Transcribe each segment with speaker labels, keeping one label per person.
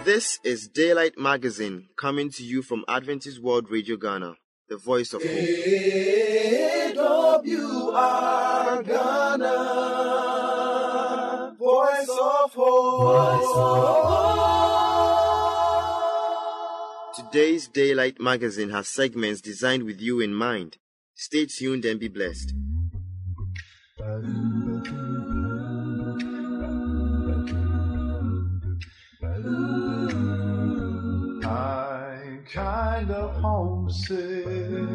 Speaker 1: This is Daylight Magazine, coming to you from Adventist World Radio Ghana, the voice of hope.
Speaker 2: AWR Ghana, voice of hope.
Speaker 1: Today's Daylight Magazine has segments designed with you in mind. Stay tuned and be blessed.
Speaker 2: I'm kind of homesick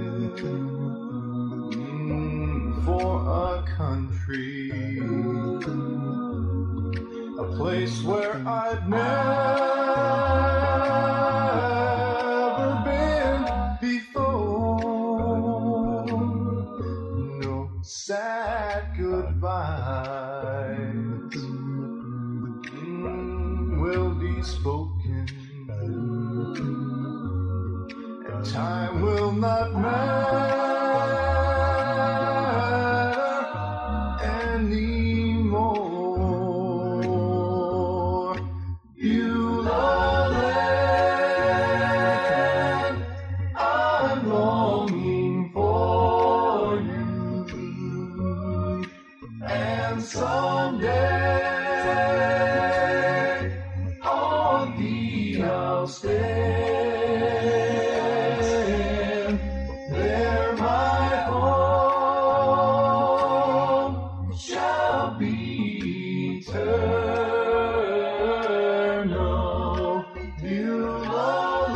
Speaker 2: for a country, a place where I've never been before. No sad goodbyes will be spoken, and time will not matter anymore. Beulah land, I'm longing for you, and someday on thee I'll stand. There my home shall be eternal. Beulah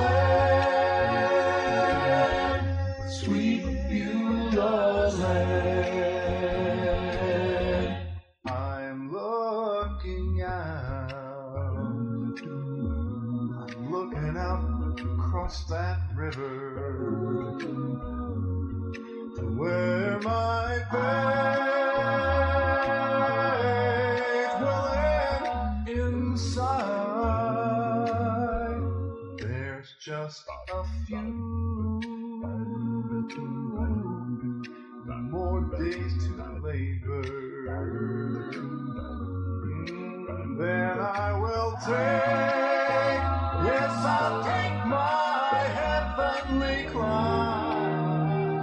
Speaker 2: land, sweet Beulah land. I'm looking out across that river to where my faith will end. Inside there's just a few more days to labor, then I will take, yes, I'll take my heavenly climb.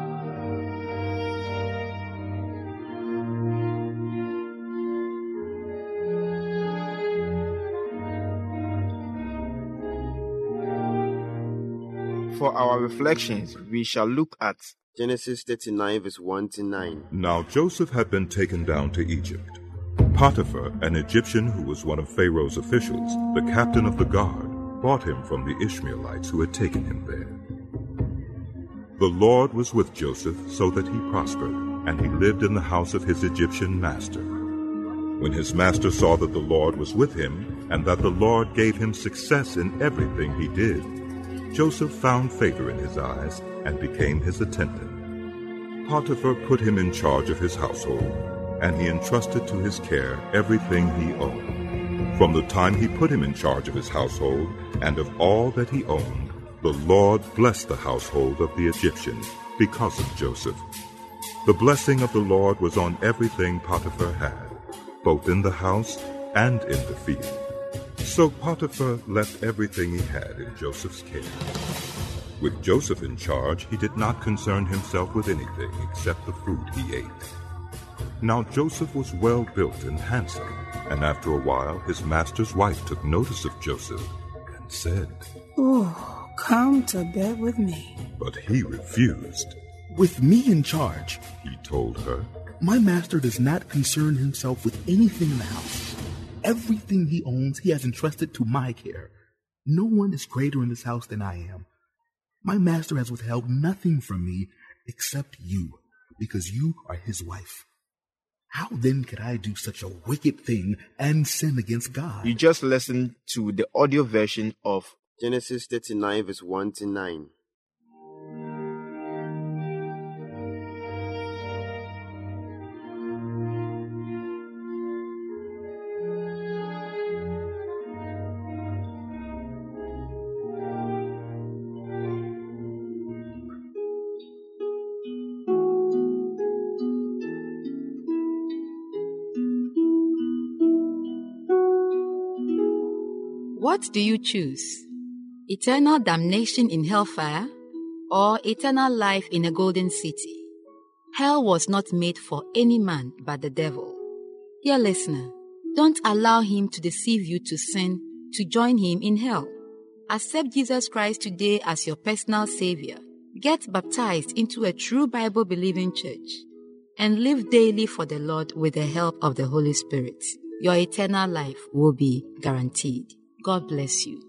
Speaker 1: For our reflections, we shall look at Genesis 39, verse 1 to 9.
Speaker 3: Now Joseph had been taken down to Egypt. Potiphar, an Egyptian who was one of Pharaoh's officials, the captain of the guard, bought him from the Ishmaelites who had taken him there. The Lord was with Joseph so that he prospered, and he lived in the house of his Egyptian master. When his master saw that the Lord was with him, and that the Lord gave him success in everything he did, Joseph found favor in his eyes and became his attendant. Potiphar put him in charge of his household, and he entrusted to his care everything he owned. From the time he put him in charge of his household and of all that he owned, the Lord blessed the household of the Egyptians because of Joseph. The blessing of the Lord was on everything Potiphar had, both in the house and in the field. So Potiphar left everything he had in Joseph's care. With Joseph in charge, he did not concern himself with anything except the food he ate. Now Joseph was well built and handsome, and after a while his master's wife took notice of Joseph and said,
Speaker 4: "Oh, come to bed with me."
Speaker 3: But he refused.
Speaker 5: "With me in charge,"
Speaker 3: he told her,
Speaker 5: "my master does not concern himself with anything in the house. Everything he owns he has entrusted to my care. No one is greater in this house than I am. My master has withheld nothing from me except you, because you are his wife. How then could I do such a wicked thing and sin against God?"
Speaker 1: You just listened to the audio version of Genesis 39, verse 1 to 9.
Speaker 6: What do you choose? Eternal damnation in hellfire or eternal life in a golden city? Hell was not made for any man but the devil. Dear listener, don't allow him to deceive you to sin to join him in hell. Accept Jesus Christ today as your personal Savior. Get baptized into a true Bible-believing church and live daily for the Lord with the help of the Holy Spirit. Your eternal life will be guaranteed. God bless you.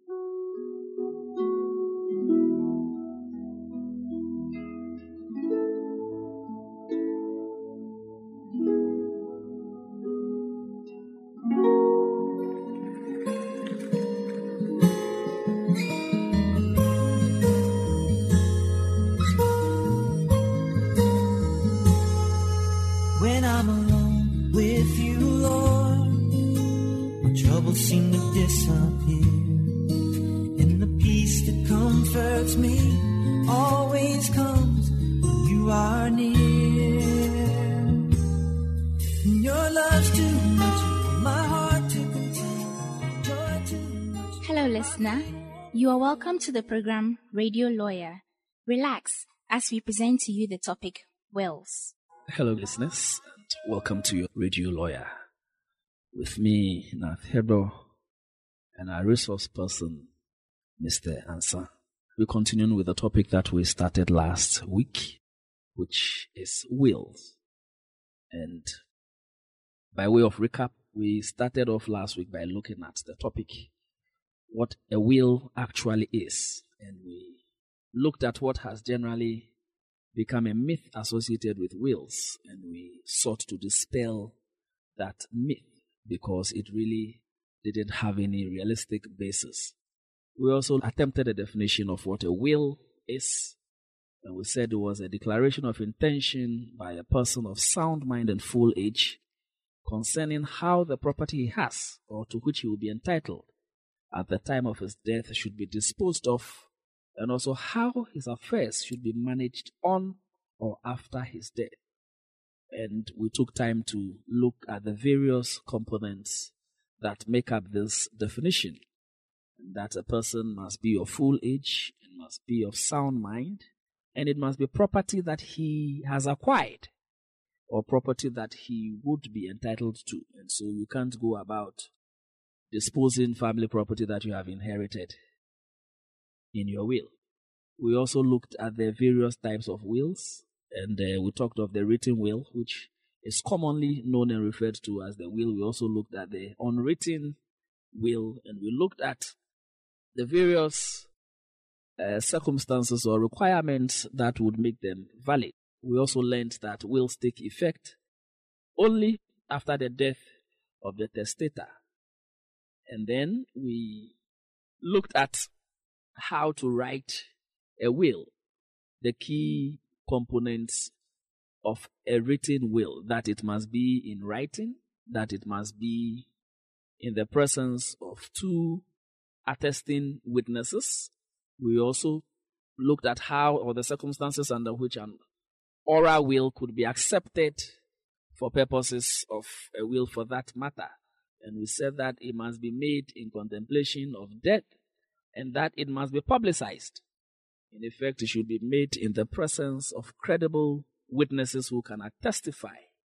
Speaker 7: When I'm alone with you, Lord, my troubles seem to disappear. And the peace that comforts me always comes when you are near. Your love's too much for my heart to contain. Joy too much.
Speaker 8: Hello, listener. You are welcome to the program Radio Lawyer. Relax as we present to you the topic wills.
Speaker 9: Hello, listeners, and welcome to your Radio Lawyer. With me, Nath Hebro, and our resource person, Mr. Ansa. We're continuing with the topic that we started last week, which is wills. And by way of recap, we started off last week by looking at the topic, what a will actually is. And we looked at what has generally become a myth associated with wills, and we sought to dispel that myth because it really didn't have any realistic basis. We also attempted a definition of what a will is, and we said it was a declaration of intention by a person of sound mind and full age concerning how the property he has or to which he will be entitled at the time of his death should be disposed of, and also how his affairs should be managed on or after his death. And we took time to look at the various components that make up this definition. That a person must be of full age, it must be of sound mind, and it must be property that he has acquired or property that he would be entitled to. And so you can't go about disposing family property that you have inherited in your will. We also looked at the various types of wills, and we talked of the written will, which is commonly known and referred to as the will. We also looked at the unwritten will, and we looked at the various circumstances or requirements that would make them valid. We also learned that wills take effect only after the death of the testator. And then we looked at how to write a will, the key components of a written will, that it must be in writing, that it must be in the presence of two attesting witnesses. We also looked at how or the circumstances under which an oral will could be accepted for purposes of a will for that matter. And we said that it must be made in contemplation of death and that it must be publicized. In effect, it should be made in the presence of credible witnesses who can testify,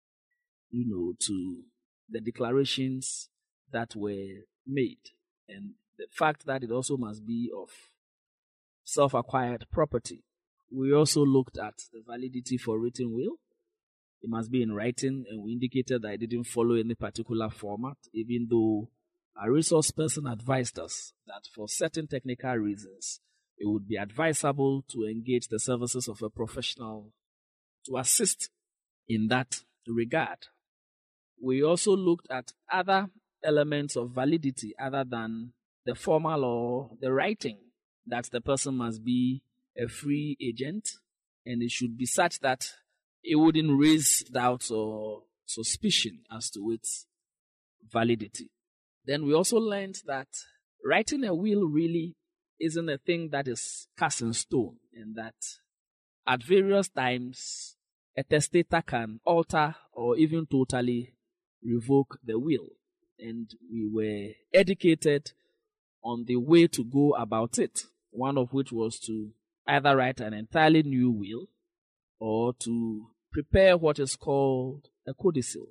Speaker 9: to the declarations that were made. And the fact that it also must be of self-acquired property. We also looked at the validity for written will. It must be in writing, and we indicated that it didn't follow any particular format, even though a resource person advised us that for certain technical reasons, it would be advisable to engage the services of a professional to assist in that regard. We also looked at other elements of validity other than the formal or the writing, that the person must be a free agent, and it should be such that it wouldn't raise doubts or suspicion as to its validity. Then we also learned that writing a will really isn't a thing that is cast in stone, and that at various times a testator can alter or even totally revoke the will. And we were educated on the way to go about it, one of which was to either write an entirely new will or to prepare what is called a codicil.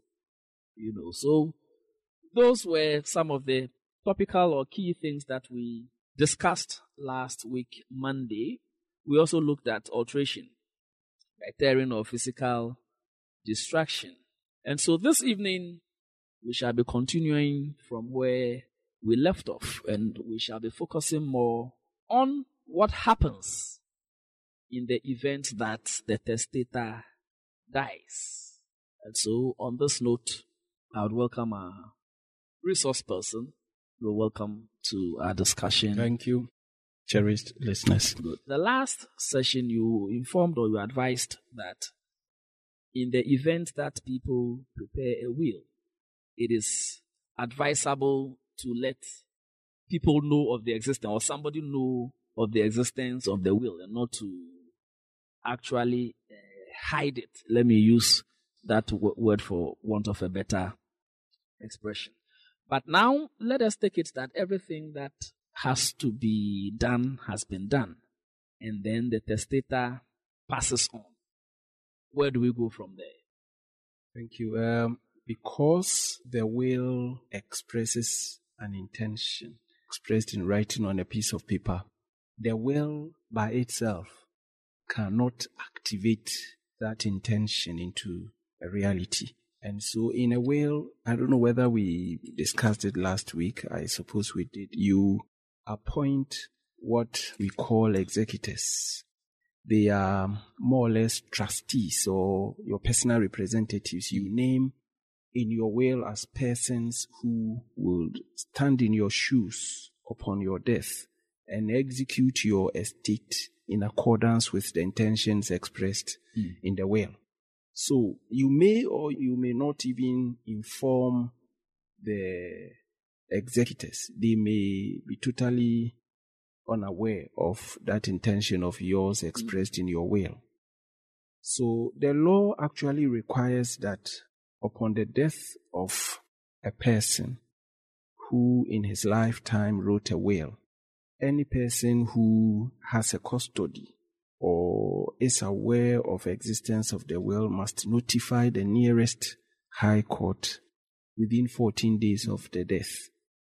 Speaker 9: So those were some of the topical or key things that we discussed last week, Monday. We also looked at alteration, by tearing or physical distraction. And so this evening, we shall be continuing from where we left off, and we shall be focusing more on what happens in the event that the testator dies. And so on this note, I would welcome our resource person. You're welcome to our discussion.
Speaker 10: Thank you, cherished listeners.
Speaker 9: Good. The last session, you informed or you advised that in the event that people prepare a will, it is advisable to let people know of the existence, or somebody know of the existence of the will, and not to actually hide it. Let me use that word for want of a better expression. But now let us take it that everything that has to be done has been done, and then the testator passes on. Where do we go from there?
Speaker 10: Thank you. Because the will expresses an intention expressed in writing on a piece of paper, the will by itself cannot activate that intention into a reality. And so in a will, I don't know whether we discussed it last week, I suppose we did, you appoint what we call executors. They are more or less trustees or your personal representatives. You name in your will as persons who would stand in your shoes upon your death and execute your estate in accordance with the intentions expressed in the will. So you may or you may not even inform the executors. They may be totally unaware of that intention of yours expressed in your will. So the law actually requires that upon the death of a person who in his lifetime wrote a will, any person who has a custody or is aware of existence of the will must notify the nearest high court within 14 days of the death.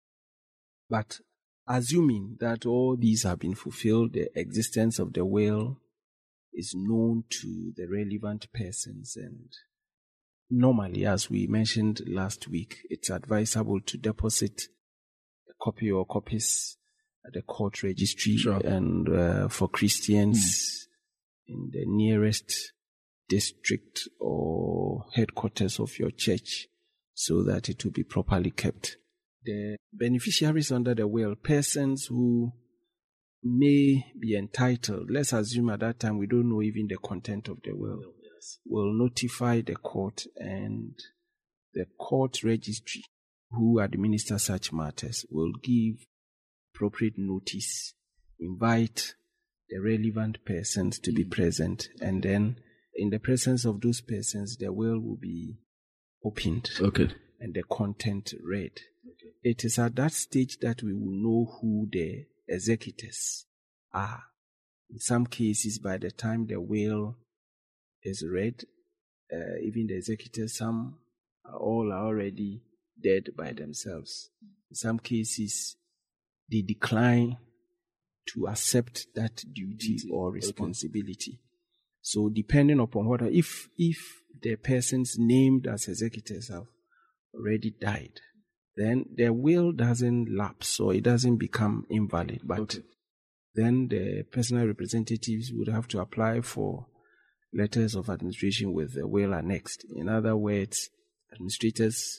Speaker 10: But assuming that all these have been fulfilled, the existence of the will is known to the relevant persons, and normally, as we mentioned last week, it's advisable to deposit a copy or copies at the court registry. Sure. And for Christians in the nearest district or headquarters of your church, so that it will be properly kept. The beneficiaries under the will, persons who may be entitled, let's assume at that time we don't know even the content of the will, will notify the court, and the court registry who administer such matters will give appropriate notice, invite the relevant persons to be present, and then in the presence of those persons the will be opened and the content read. It is at that stage that we will know who the executors are. In some cases, by the time the will is read, even the executors, some all are already dead by themselves. In some cases, they decline to accept that duty or responsibility. So depending upon what, if the persons named as executors have already died, then the will doesn't lapse, or it doesn't become invalid. But then the personal representatives would have to apply for letters of administration with the will annexed. In other words, letters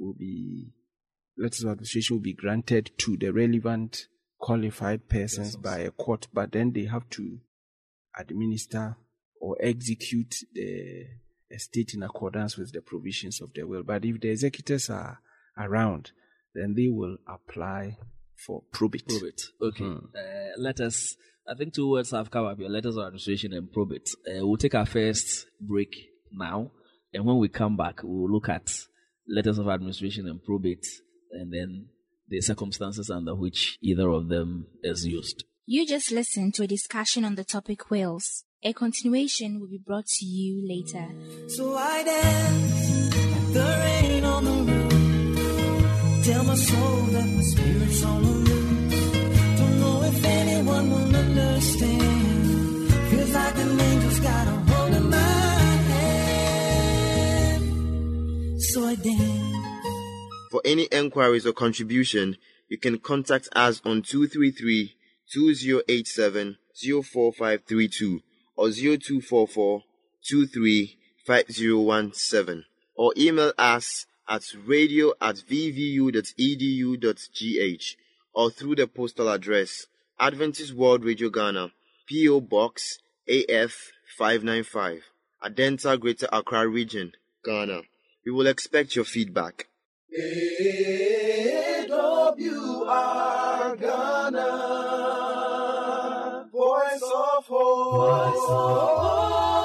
Speaker 10: of administration will be granted to the relevant qualified persons by a court, but then they have to administer or execute the estate in accordance with the provisions of the will. But if the executors are around, then they will apply for probate.
Speaker 9: Let us, I think two words have come up here, letters of administration and probate. We'll take our first break now, and when we come back, we'll look at letters of administration and probate, and then the circumstances under which either of them is used.
Speaker 8: You just listened to a discussion on the topic wills. A continuation will be brought to you later.
Speaker 7: So I dance like the rain on the roof. Tell my soul that my spirit's on the loose. Don't know if anyone will understand. Feels like an angel's got a hold of my hand. So I dance.
Speaker 1: For any enquiries or contribution, you can contact us on 233-2087-04532 or 0244-235017, or email us at radio@vvu.edu.gh, or through the postal address Adventist World Radio Ghana, P.O. Box AF 595, Adenta, Greater Accra Region, Ghana. We will expect your feedback.
Speaker 2: AWR Ghana, Voice of Hope.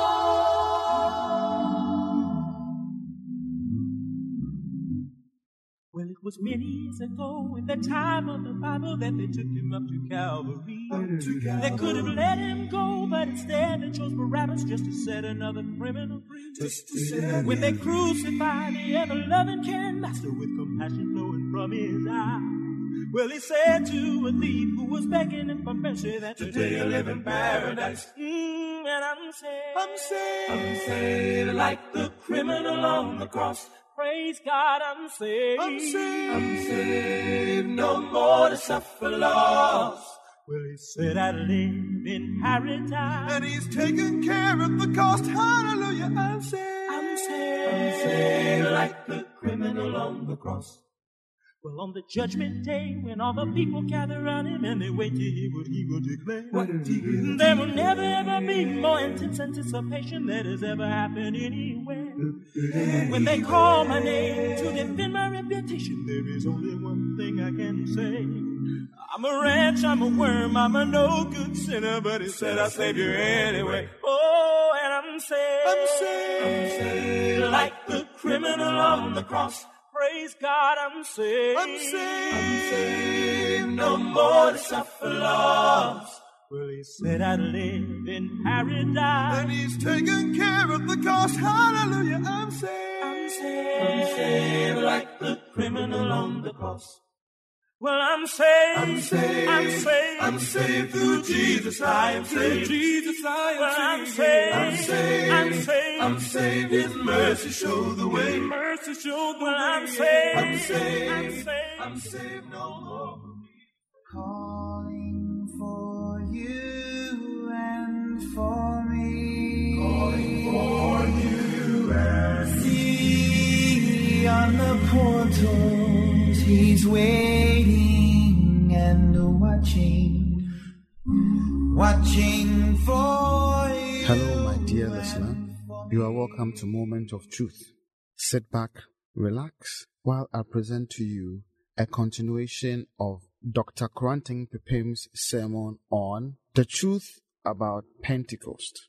Speaker 11: Well, it was many years ago in the time of the Bible that they took him up to Calvary. They could have let him go, but instead they chose Barabbas just to set another criminal free. When they crucified the ever-loving caring master with compassion flowing from his eyes, well, he said to a thief who was begging him for mercy that today you live in paradise. And I'm saved like the criminal on the cross. Praise God, I'm saved. I'm saved. No more to suffer loss. Well, he said I live in paradise, and he's taken care of the cost. Hallelujah, I'm saved. I'm saved like the criminal on the cross. Well, on the judgment day, when all the people gather around him and they wait to hear what he will declare, there will never ever be more intense anticipation that has ever happened anywhere. When they call my name to defend my reputation, there is only one thing I can say. I'm a wretch, I'm a worm, I'm a no good sinner, but he said I'll save you anyway. Oh, and I'm saved like the criminal on the cross. Praise God, I'm saved. I'm saved. No more to suffer loss. Well, he said I'd live in paradise, and he's taken care of the cost. Hallelujah, I'm saved. I'm saved like the criminal on the cross. Well, I'm saved. I'm saved. I'm saved. I'm saved through Jesus. I am saved. Jesus, I am saved. I'm saved. I'm saved. I'm saved. His mercy showed the way. Mercy showed the way. I'm saved. I'm saved. I'm saved. I'm saved no more.
Speaker 7: Calling for you and for me.
Speaker 2: Calling for you and
Speaker 7: see on the portals he's waiting and watching for you.
Speaker 5: Hello, my dear listener. You are welcome to Moment of Truth. Sit back, relax, while I present to you a continuation of Dr. Koranting Pepim's sermon on the truth about Pentecost.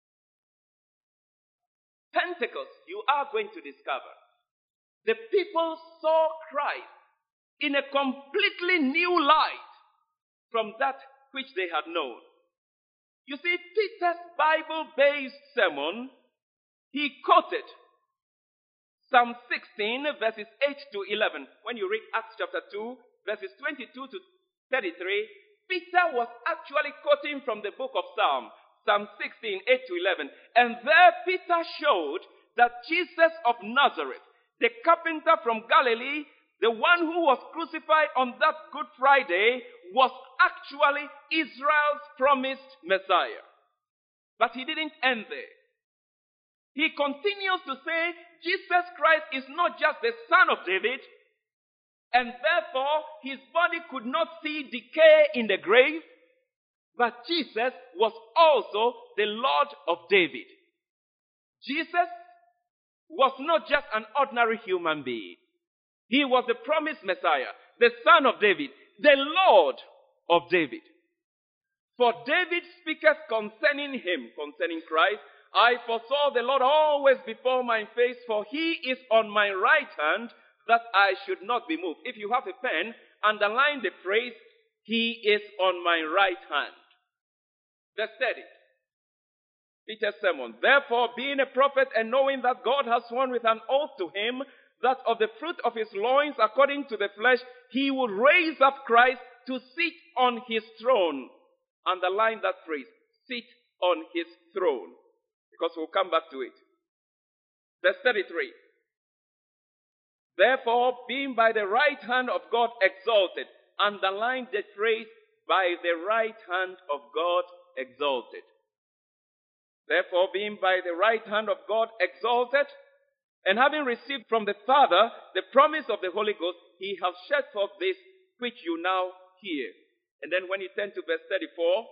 Speaker 12: Pentecost, you are going to discover, the people saw Christ in a completely new light from that which they had known. You see, Peter's Bible-based sermon, he quoted Psalm 16, verses 8 to 11. When you read Acts chapter 2, verses 22 to 33, Peter was actually quoting from the book of Psalm 16, 8 to 11. And there Peter showed that Jesus of Nazareth, the carpenter from Galilee, the one who was crucified on that Good Friday, was actually Israel's promised Messiah. But he didn't end there. He continues to say Jesus Christ is not just the son of David, and therefore his body could not see decay in the grave, but Jesus was also the Lord of David. Jesus was not just an ordinary human being. He was the promised Messiah, the son of David, the Lord of David. For David speaketh concerning him, concerning Christ, I foresaw the Lord always before my face, for he is on my right hand, that I should not be moved. If you have a pen, underline the phrase, he is on my right hand. Verse 30. Peter's sermon. Therefore, being a prophet and knowing that God has sworn with an oath to him that of the fruit of his loins, according to the flesh, he would raise up Christ to sit on his throne. Underline that phrase, sit on his throne, because we'll come back to it. Verse 33. Therefore, being by the right hand of God exalted, underline the phrase, by the right hand of God exalted. Therefore, being by the right hand of God exalted, and having received from the Father the promise of the Holy Ghost, he has shed forth this which you now hear. And then when you turn to verse 34,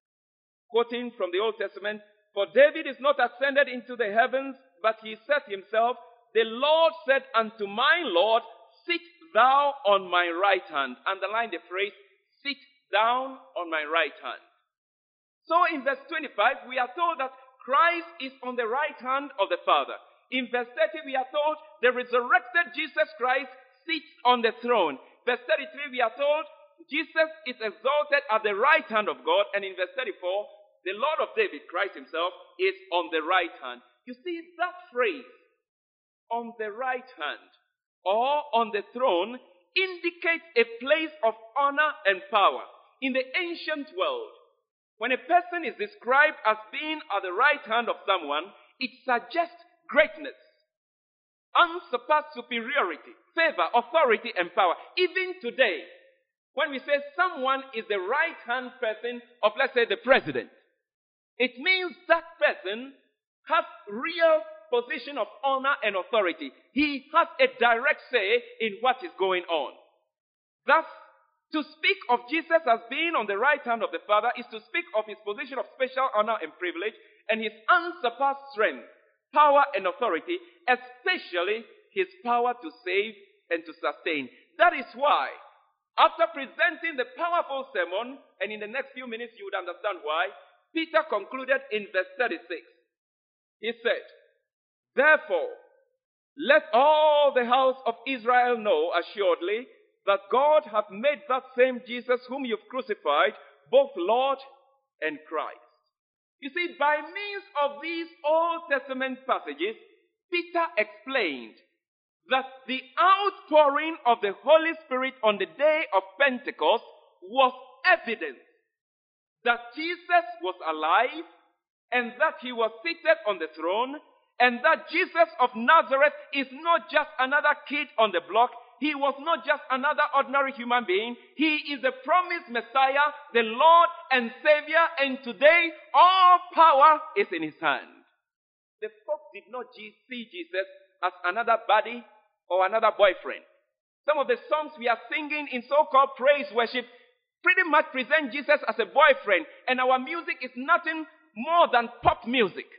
Speaker 12: quoting from the Old Testament, for David is not ascended into the heavens, but he said himself, the Lord said unto my Lord, sit thou on my right hand. Underline the phrase, sit down on my right hand. So in verse 25, we are told that Christ is on the right hand of the Father. In verse 30, we are told the resurrected Jesus Christ sits on the throne. Verse 33, we are told Jesus is exalted at the right hand of God. And in verse 34, the Lord of David, Christ himself, is on the right hand. You see, that phrase, on the right hand, or on the throne, indicates a place of honor and power. In the ancient world, when a person is described as being at the right hand of someone, it suggests greatness, unsurpassed superiority, favor, authority, and power. Even today, when we say someone is the right-hand person of, let's say, the president, it means that person has real position of honor and authority. He has a direct say in what is going on. Thus, to speak of Jesus as being on the right hand of the Father is to speak of his position of special honor and privilege and his unsurpassed strength, power and authority, especially his power to save and to sustain. That is why, after presenting the powerful sermon, and in the next few minutes you would understand why, Peter concluded in verse 36. He said, therefore, let all the house of Israel know assuredly that God hath made that same Jesus whom you've crucified, both Lord and Christ. You see, by means of these Old Testament passages, Peter explained that the outpouring of the Holy Spirit on the day of Pentecost was evidence that Jesus was alive and that he was seated on the throne, and that Jesus of Nazareth is not just another kid on the block. He was not just another ordinary human being. He is the promised Messiah, the Lord and Savior, and today all power is in his hand. The folks did not see Jesus as another buddy or another boyfriend. Some of the songs we are singing in so-called praise worship pretty much present Jesus as a boyfriend, and our music is nothing more than pop music,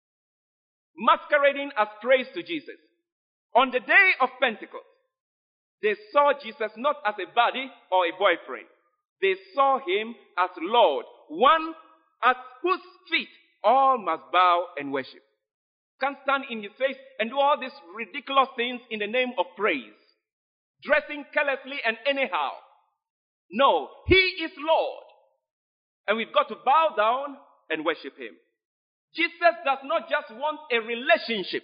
Speaker 12: masquerading as praise to Jesus. On the day of Pentecost, they saw Jesus not as a buddy or a boyfriend. They saw him as Lord, one at whose feet all must bow and worship. Can't stand in his face and do all these ridiculous things in the name of praise, dressing carelessly and anyhow. No, he is Lord, and we've got to bow down and worship him. Jesus does not just want a relationship.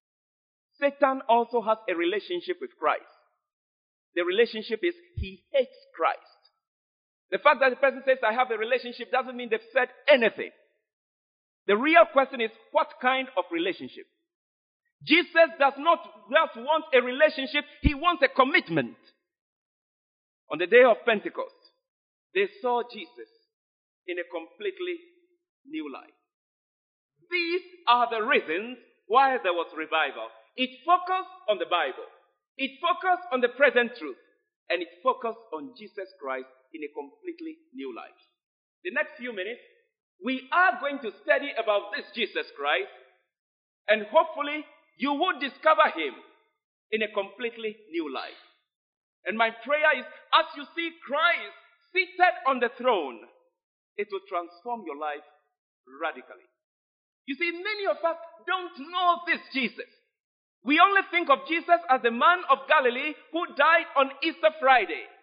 Speaker 12: Satan also has a relationship with Christ. The relationship is he hates Christ. The fact that the person says, I have a relationship, doesn't mean they've said anything. The real question is, what kind of relationship? Jesus does not just want a relationship, he wants a commitment. On the day of Pentecost, they saw Jesus in a completely new light. These are the reasons why there was revival. It focused on the Bible. It focused on the present truth, and it focused on Jesus Christ in a completely new light. The next few minutes, we are going to study about this Jesus Christ, and hopefully you will discover him in a completely new light. And my prayer is, as you see Christ seated on the throne, it will transform your life radically. You see, many of us don't know this Jesus. We only think of Jesus as the man of Galilee who died on Easter Friday.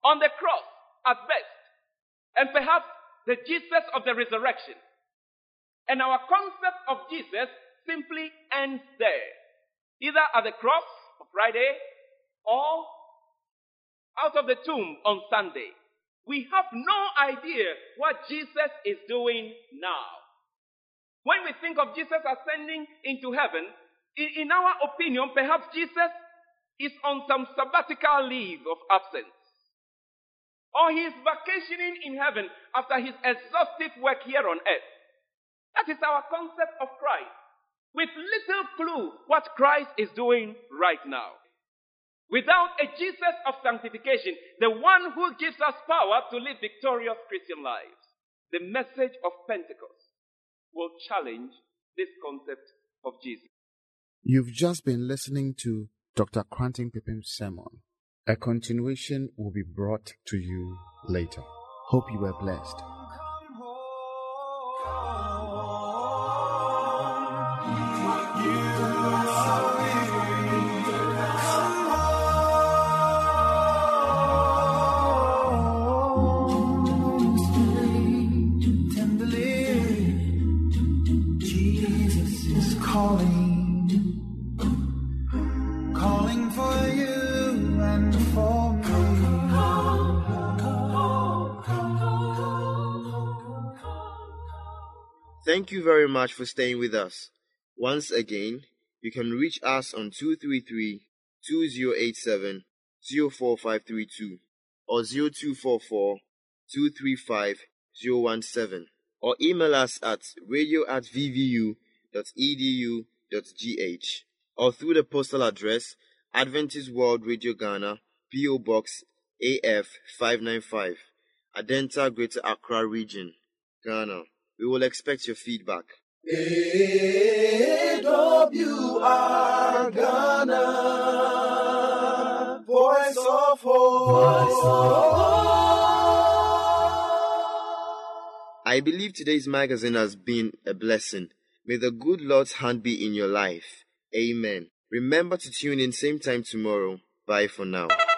Speaker 12: on the cross at best, and perhaps the Jesus of the resurrection. And our concept of Jesus simply ends there, either at the cross on Friday or out of the tomb on Sunday. We have no idea what Jesus is doing now. When we think of Jesus ascending into heaven, in our opinion, perhaps Jesus is on some sabbatical leave of absence. Or he is vacationing in heaven after his exhaustive work here on earth. That is our concept of Christ, with little clue what Christ is doing right now. Without a Jesus of sanctification, the one who gives us power to live victorious Christian lives, the message of Pentecost will challenge this concept of Jesus.
Speaker 13: You've just been listening to Dr. Quentin Pipim's sermon. A continuation will be brought to you later. Hope you were blessed.
Speaker 7: Calling for you and for me.
Speaker 1: Thank you very much for staying with us. Once again, you can reach us on 233-2087-04532 or 0244-235-017 or email us at radio@vvu.edu.gh or through the postal address Adventist World Radio Ghana, P.O. Box AF 595, Adenta, Greater Accra Region, Ghana. We will expect your feedback.
Speaker 2: AWR Ghana, Voice of Hope.
Speaker 1: I believe today's magazine has been a blessing. May the good Lord's hand be in your life. Amen. Remember to tune in same time tomorrow. Bye for now.